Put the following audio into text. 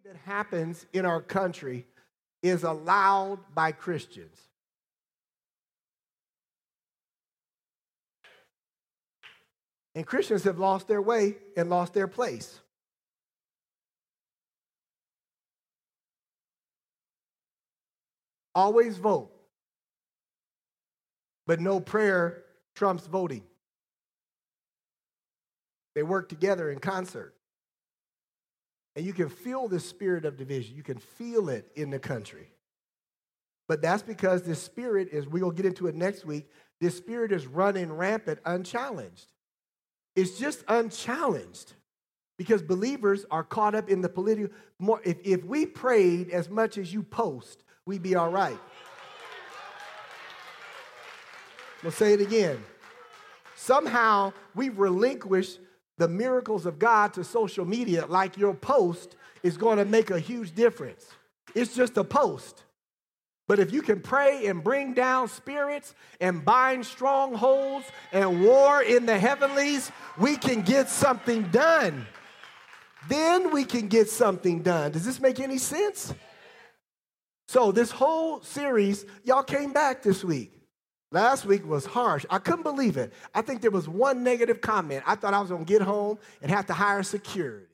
that happens in our country is allowed by Christians. And Christians have lost their way and lost their place. Always vote, but no prayer trumps voting. They work together in concert. And you can feel the spirit of division. You can feel it in the country. But that's because this spirit is, we're going to get into it next week, this spirit is running rampant unchallenged. It's just unchallenged because believers are caught up in the political. If we prayed as much as you post, we'd be all right. We'll say it again. Somehow we've relinquished the miracles of God to social media like your post is going to make a huge difference. It's just a post. But if you can pray and bring down spirits and bind strongholds and war in the heavenlies, we can get something done. Then we can get something done. Does this make any sense? So this whole series, y'all came back this week. Last week was harsh. I couldn't believe it. I think there was one negative comment. I thought I was going to get home and have to hire security.